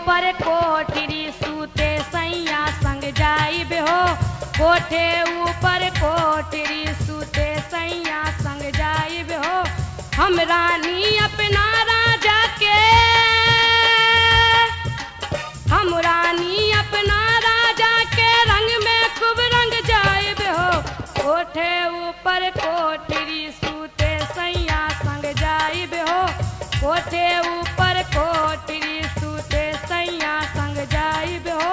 ऊपर कोठरी सूते सैया संग जाइब हो। कोठे ऊपर कोठरी सूते सैया संग जाइब हो। हम रानी अपना राजा के, हम रानी अपना राजा के रंग में खूब रंग जाइब हो। कोठे ऊपर कोठरी सूते सैया संग जाइब हो। कोठे ऊपर कोठरी सूते सैया संग जाइब हो।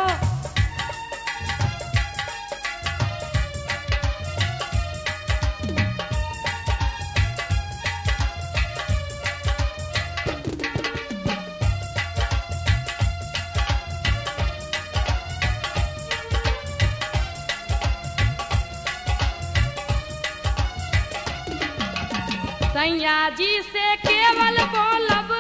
सैया जी से केवल बोलब,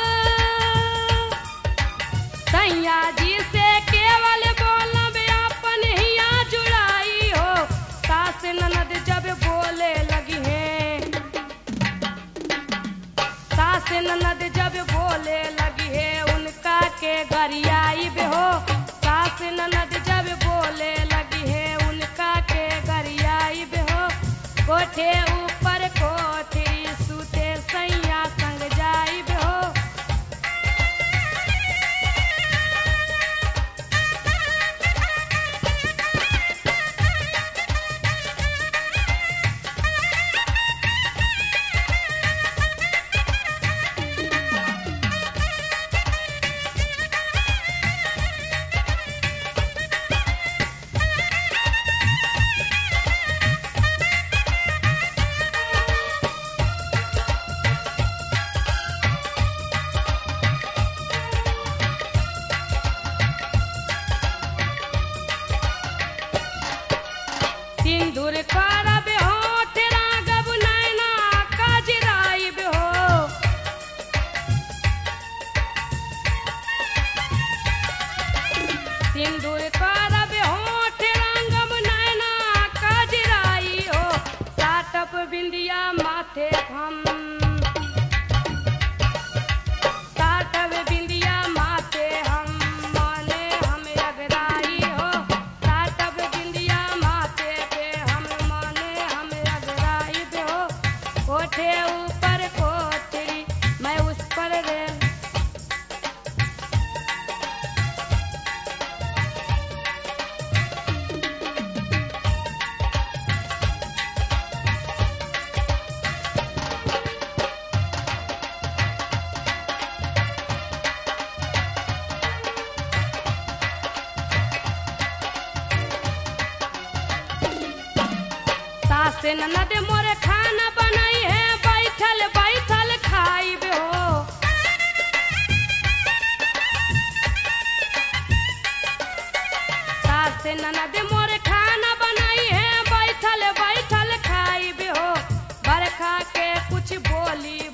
सैया जी से केवल बोलब अपन हिया जुड़ाई हो। सास ननद जब बोले लगी है, सास ननद जब बोले लगी है उनका के गरियाई हो। सास ननद जब बोले लगी है उनका के गरियाई हो। कोठे ऊपर कोठरी सूते सैया संग जाइब हो। सिंदूर करब होठ रागब नैना कजराइब हो। सिंदूर करब होठ रागब नैना कजराई हो। साटब बिंदिया माथे हम, साटब बिंदिया माथे हम माने हम अगराई हो। साटब बिंदिया माथे कोठे ऊपर कोठरी मैं उस पर रे। सास ननद मोरे खाना बनाई है बैठल बैठल खाइब हो। सास ननद मोरे खाना बनाई है बैठल बैठल खाइब हो। बरखा के कुछ बोली